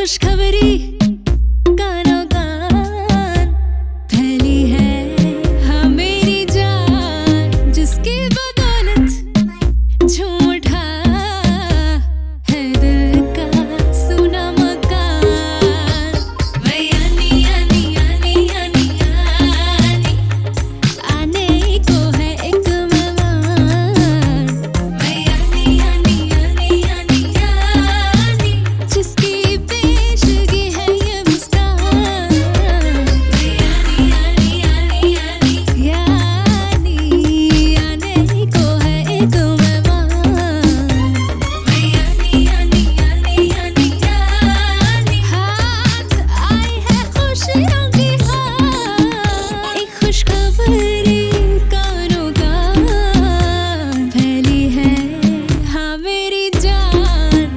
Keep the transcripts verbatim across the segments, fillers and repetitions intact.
खुशखबरी गानों गान फैली है हाँ मेरी जान, जिसकी बदौलत झूम उठा है दिल का सुना मकान। वही आनी आनी आनी आनी आनी आने को है एक मेहमान। वही आनी आनी आनी आनी आनी जिसकी पेशगी है ये मुस्कान। वही आनी आनी आनी आनी यानी आने को है एक मेहमान। वही आनी आनी आनी आनी यानी हाथ आई है खुशियों की हाँ, एक खुशखबरी गानों गान फैली है हाँ मेरी जान।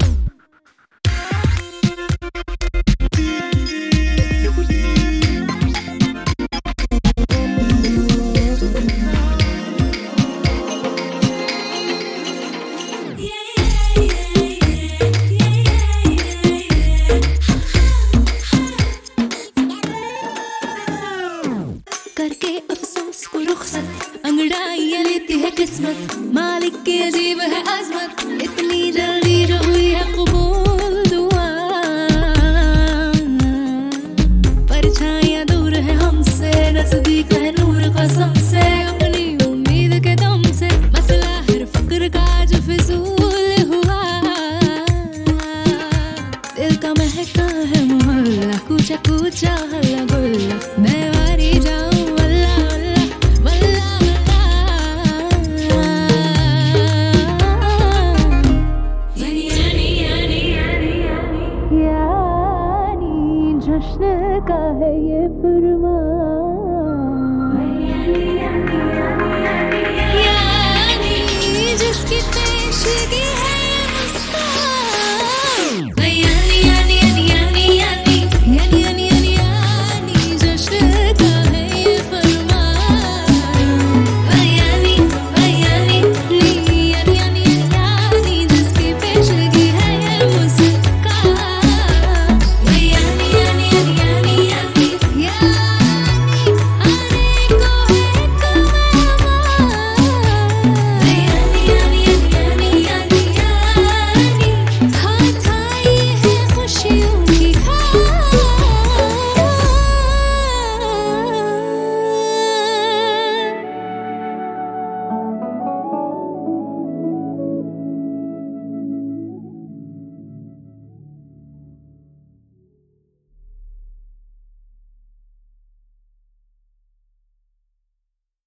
करके अफसोस को रुखसत अंगड़ाइयां लेती है किस्मत, मालिक की अजीब है अजमत, इतनी जल्दी जो हुई है कबूल दुआ। परछाइयां दूर है हमसे, नजदीक है नूर कसम से, अपनी उम्मीद के दम से मसला हर फक्र का जो फिजूल हुआ। दिल का महका है मोहल्ला कूचा कूचा